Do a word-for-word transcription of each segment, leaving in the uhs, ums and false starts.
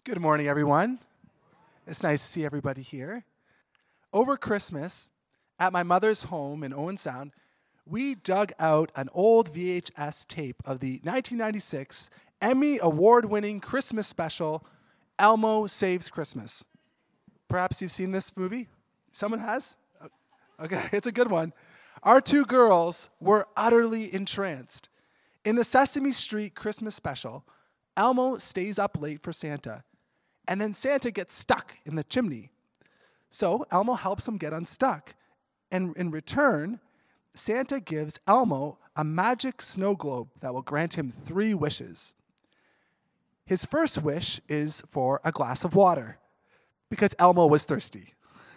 Good morning, everyone. It's nice to see everybody here. Over Christmas, at my mother's home in Owen Sound, we dug out an old V H S tape of the nineteen ninety-six Emmy award-winning Christmas special, Elmo Saves Christmas. Perhaps you've seen this movie? Someone has? Okay, it's a good one. Our two girls were utterly entranced. In the Sesame Street Christmas special, Elmo stays up late for Santa, and then Santa gets stuck in the chimney. So Elmo helps him get unstuck. And in return, Santa gives Elmo a magic snow globe that will grant him three wishes. His first wish is for a glass of water, because Elmo was thirsty.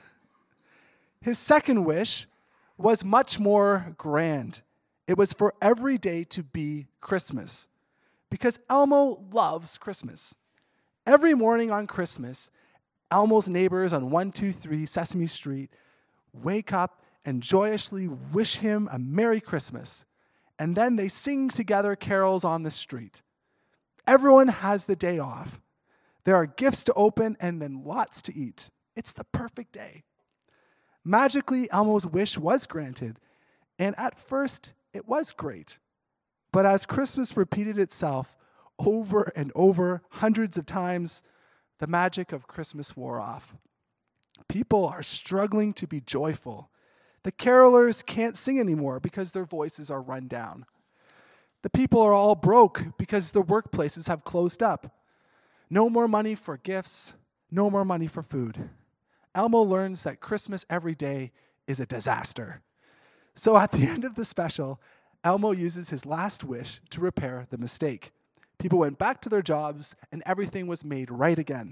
His second wish was much more grand. It was for every day to be Christmas, because Elmo loves Christmas. Every morning on Christmas, Elmo's neighbors on one two three Sesame Street wake up and joyously wish him a Merry Christmas. And then they sing together carols on the street. Everyone has the day off. There are gifts to open and then lots to eat. It's the perfect day. Magically, Elmo's wish was granted. And at first, it was great. But as Christmas repeated itself over and over, hundreds of times, the magic of Christmas wore off. People are struggling to be joyful. The carolers can't sing anymore because their voices are run down. The people are all broke because their workplaces have closed up. No more money for gifts, no more money for food. Elmo learns that Christmas every day is a disaster. So at the end of the special, Elmo uses his last wish to repair the mistake. People went back to their jobs, and everything was made right again.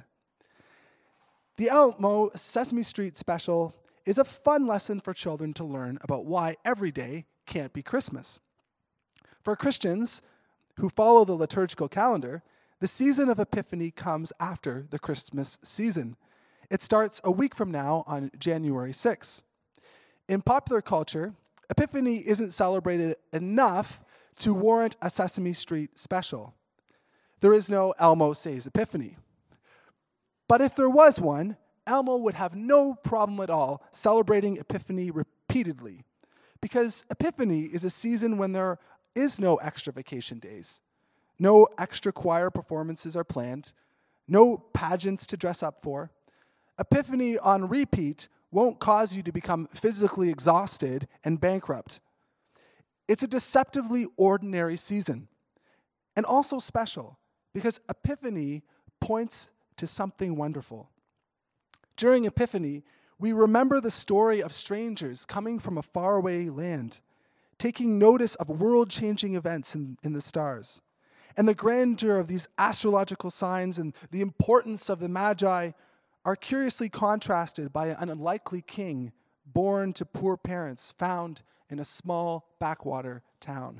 The Elmo Sesame Street special is a fun lesson for children to learn about why every day can't be Christmas. For Christians who follow the liturgical calendar, the season of Epiphany comes after the Christmas season. It starts a week from now on January sixth. In popular culture, Epiphany isn't celebrated enough to warrant a Sesame Street special. There is no Elmo Saves Epiphany. But if there was one, Elmo would have no problem at all celebrating Epiphany repeatedly, because Epiphany is a season when there is no extra vacation days. No extra choir performances are planned. No pageants to dress up for. Epiphany on repeat won't cause you to become physically exhausted and bankrupt. It's a deceptively ordinary season, and also special, because Epiphany points to something wonderful. During Epiphany, we remember the story of strangers coming from a faraway land, taking notice of world-changing events in, in the stars. And the grandeur of these astrological signs and the importance of the Magi are curiously contrasted by an unlikely king born to poor parents found in a small backwater town.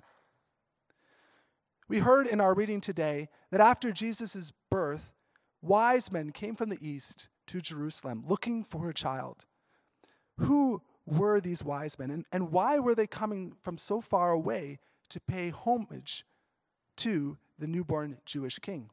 We heard in our reading today that after Jesus' birth, wise men came from the east to Jerusalem looking for a child. Who were these wise men, and, and why were they coming from so far away to pay homage to the newborn Jewish king?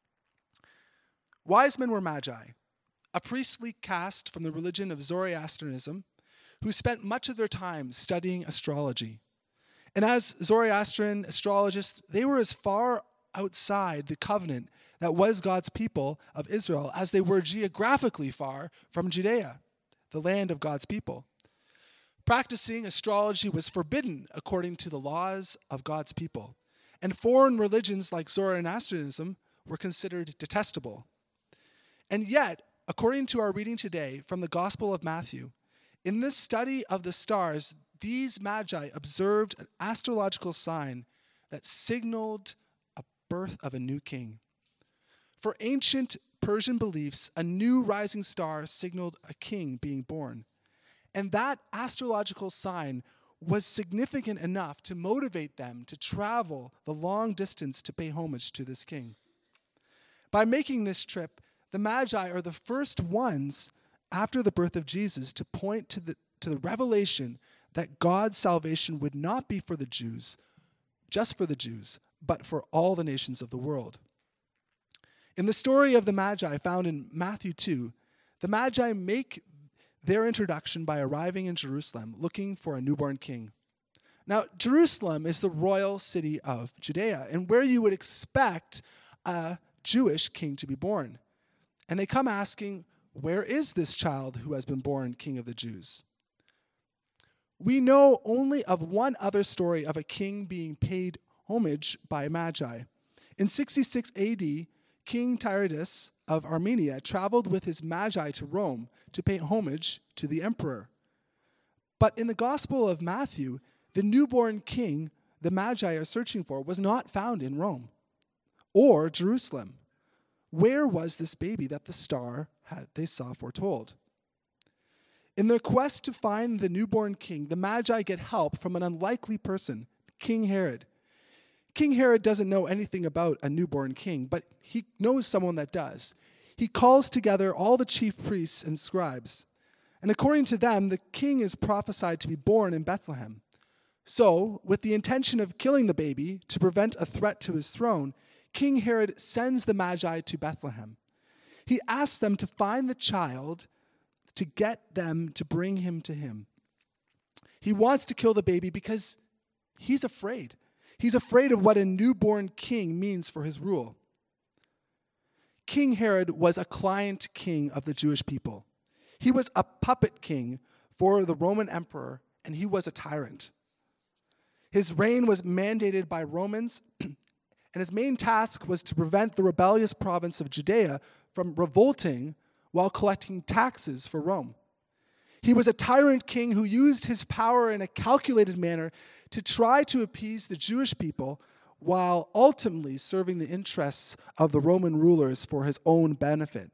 Wise men were magi, a priestly caste from the religion of Zoroastrianism who spent much of their time studying astrology. And as Zoroastrian astrologists, they were as far outside the covenant that was God's people of Israel as they were geographically far from Judea, the land of God's people. Practicing astrology was forbidden according to the laws of God's people, and foreign religions like Zoroastrianism were considered detestable. And yet, according to our reading today from the Gospel of Matthew, in this study of the stars, these magi observed an astrological sign that signaled a birth of a new king. For ancient Persian beliefs, a new rising star signaled a king being born. And that astrological sign was significant enough to motivate them to travel the long distance to pay homage to this king. By making this trip, the Magi are the first ones after the birth of Jesus to point to the, to the revelation that God's salvation would not be for the Jews, just for the Jews, but for all the nations of the world. In the story of the Magi found in Matthew two, the Magi make their introduction by arriving in Jerusalem looking for a newborn king. Now, Jerusalem is the royal city of Judea, and where you would expect a Jewish king to be born. And they come asking, where is this child who has been born king of the Jews? We know only of one other story of a king being paid homage by Magi. In sixty-six A D, King Tiridates of Armenia traveled with his Magi to Rome to pay homage to the emperor. But in the Gospel of Matthew, the newborn king the Magi are searching for was not found in Rome or Jerusalem. Where was this baby that the star had they saw foretold? In their quest to find the newborn king, the Magi get help from an unlikely person, King Herod. King Herod doesn't know anything about a newborn king, but he knows someone that does. He calls together all the chief priests and scribes. And according to them, the king is prophesied to be born in Bethlehem. So, with the intention of killing the baby to prevent a threat to his throne, King Herod sends the Magi to Bethlehem. He asks them to find the child to get them to bring him to him. He wants to kill the baby because he's afraid. He's afraid of what a newborn king means for his rule. King Herod was a client king of the Jewish people. He was a puppet king for the Roman emperor, and he was a tyrant. His reign was mandated by Romans, and his main task was to prevent the rebellious province of Judea from revolting while collecting taxes for Rome. He was a tyrant king who used his power in a calculated manner to try to appease the Jewish people while ultimately serving the interests of the Roman rulers for his own benefit.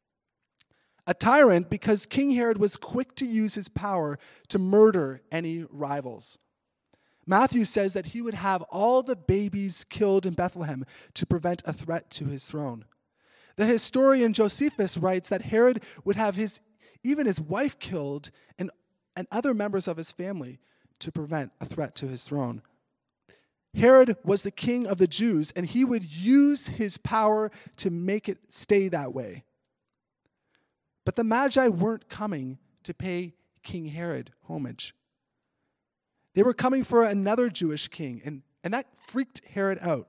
A tyrant because King Herod was quick to use his power to murder any rivals. Matthew says that he would have all the babies killed in Bethlehem to prevent a threat to his throne. The historian Josephus writes that Herod would have his even his wife killed and, and other members of his family to prevent a threat to his throne. Herod was the king of the Jews, and he would use his power to make it stay that way. But the Magi weren't coming to pay King Herod homage. They were coming for another Jewish king, and, and that freaked Herod out.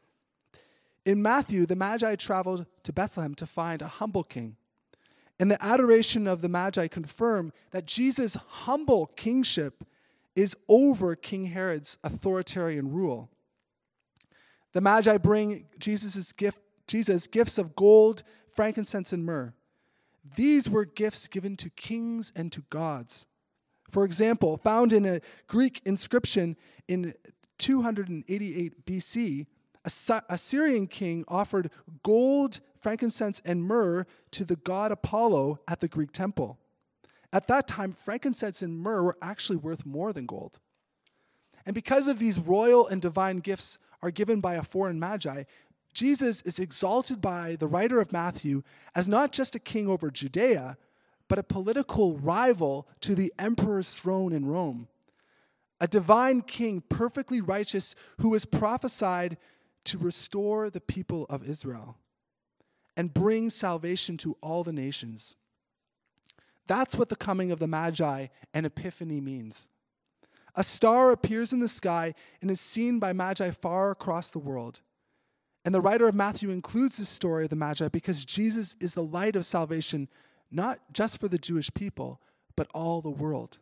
In Matthew, the Magi traveled to Bethlehem to find a humble king. And the adoration of the Magi confirm that Jesus' humble kingship is over King Herod's authoritarian rule. The Magi bring Jesus' gift, Jesus gifts of gold, frankincense, and myrrh. These were gifts given to kings and to gods. For example, found in a Greek inscription in two eighty-eight B C, a Assyrian king offered gold, frankincense, and myrrh to the god Apollo at the Greek temple. At that time, frankincense and myrrh were actually worth more than gold. And because of these royal and divine gifts are given by a foreign Magi, Jesus is exalted by the writer of Matthew as not just a king over Judea, but a political rival to the emperor's throne in Rome. A divine king, perfectly righteous, who was prophesied to restore the people of Israel and bring salvation to all the nations. That's what the coming of the Magi and Epiphany means. A star appears in the sky and is seen by Magi far across the world. And the writer of Matthew includes the story of the Magi because Jesus is the light of salvation, not just for the Jewish people, but all the world.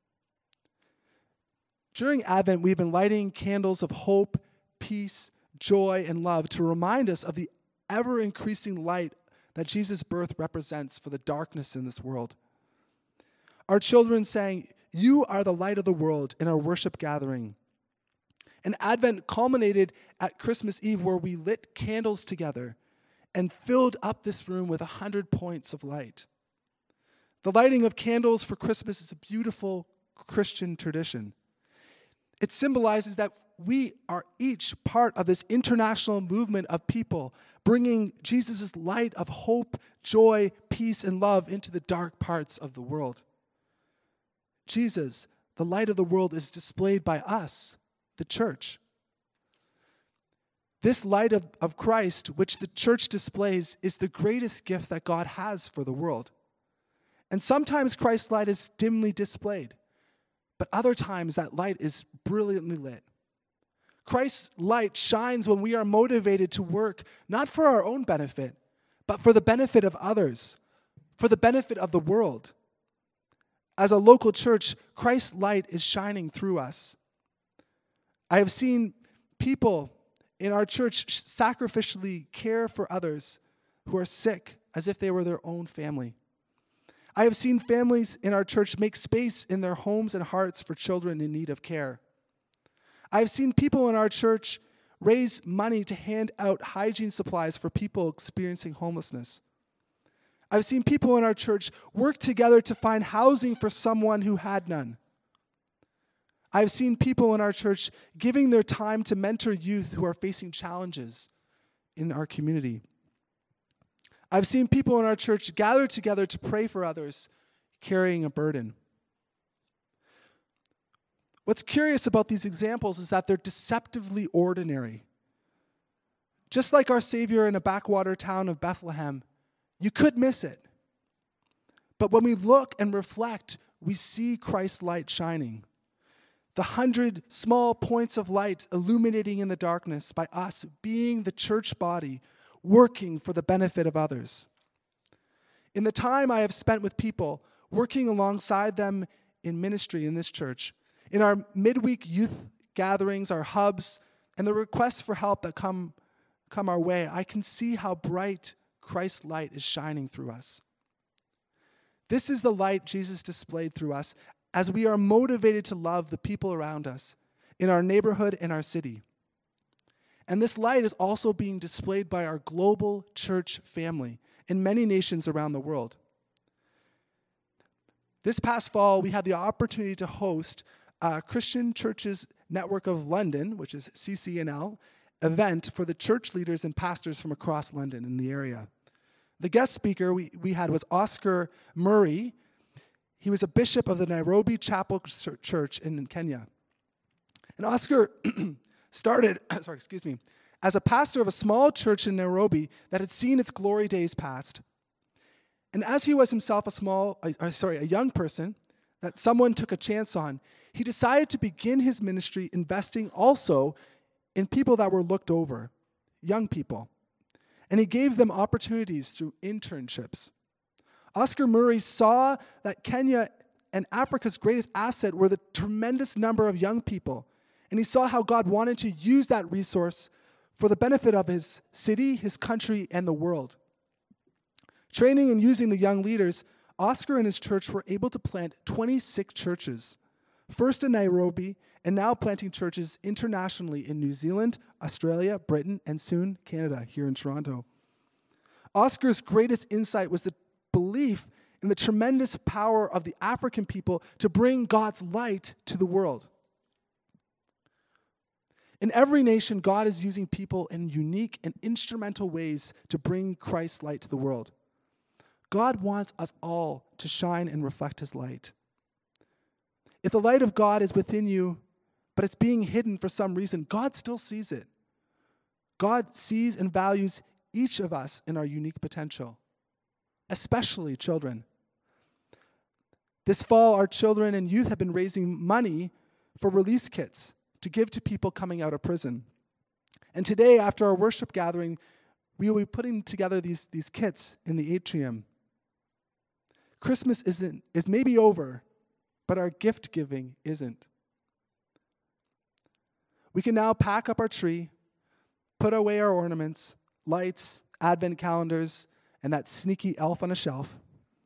During Advent, we've been lighting candles of hope, peace, joy, and love to remind us of the ever-increasing light that Jesus' birth represents for the darkness in this world. Our children sang, "You are the light of the world," in our worship gathering. And Advent culminated at Christmas Eve, where we lit candles together and filled up this room with a hundred points of light. The lighting of candles for Christmas is a beautiful Christian tradition. It symbolizes that we are each part of this international movement of people bringing Jesus' light of hope, joy, peace, and love into the dark parts of the world. Jesus, the light of the world, is displayed by us, the church. This light of, of Christ, which the church displays, is the greatest gift that God has for the world. And sometimes Christ's light is dimly displayed, but other times that light is brilliantly lit. Christ's light shines when we are motivated to work, not for our own benefit, but for the benefit of others, for the benefit of the world. As a local church, Christ's light is shining through us. I have seen people in our church sacrificially care for others who are sick as if they were their own family. I have seen families in our church make space in their homes and hearts for children in need of care. I have seen people in our church raise money to hand out hygiene supplies for people experiencing homelessness. I've seen people in our church work together to find housing for someone who had none. I've seen people in our church giving their time to mentor youth who are facing challenges in our community. I've seen people in our church gather together to pray for others carrying a burden. What's curious about these examples is that they're deceptively ordinary. Just like our Savior in a backwater town of Bethlehem, you could miss it. But when we look and reflect, we see Christ's light shining. The hundred small points of light illuminating in the darkness by us being the church body, working for the benefit of others. In the time I have spent with people, working alongside them in ministry in this church, in our midweek youth gatherings, our hubs, and the requests for help that come, come our way, I can see how bright Christ's light is shining through us. This is the light Jesus displayed through us as we are motivated to love the people around us, in our neighborhood and our city. And this light is also being displayed by our global church family in many nations around the world. This past fall, we had the opportunity to host a Christian Churches Network of London, which is C C N L, event for the church leaders and pastors from across London in the area. The guest speaker we, we had was Oscar Murray. He was a bishop of the Nairobi Chapel Church in Kenya. And Oscar started, sorry, excuse me, as a pastor of a small church in Nairobi that had seen its glory days past. And as he was himself a small, uh, sorry, a young person that someone took a chance on, he decided to begin his ministry investing also in people that were looked over, young people. And he gave them opportunities through internships. Oscar Murray saw that Kenya and Africa's greatest asset were the tremendous number of young people. And he saw how God wanted to use that resource for the benefit of his city, his country, and the world. Training and using the young leaders, Oscar and his church were able to plant twenty-six churches, first in Nairobi, and now planting churches internationally in New Zealand, Australia, Britain, and soon Canada, here in Toronto. Oscar's greatest insight was the belief in the tremendous power of the African people to bring God's light to the world. In every nation, God is using people in unique and instrumental ways to bring Christ's light to the world. God wants us all to shine and reflect his light. If the light of God is within you, but it's being hidden for some reason, God still sees it. God sees and values each of us in our unique potential, especially children. This fall, our children and youth have been raising money for release kits to give to people coming out of prison. And today, after our worship gathering, we will be putting together these, these kits in the atrium. Christmas isn't is maybe over, but our gift giving isn't. We can now pack up our tree, put away our ornaments, lights, advent calendars, and that sneaky elf on a shelf.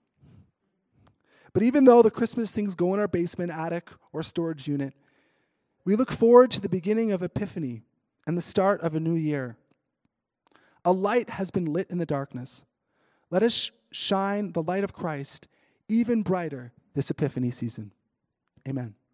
But even though the Christmas things go in our basement, attic, or storage unit, we look forward to the beginning of Epiphany and the start of a new year. A light has been lit in the darkness. Let us shine the light of Christ even brighter this Epiphany season. Amen.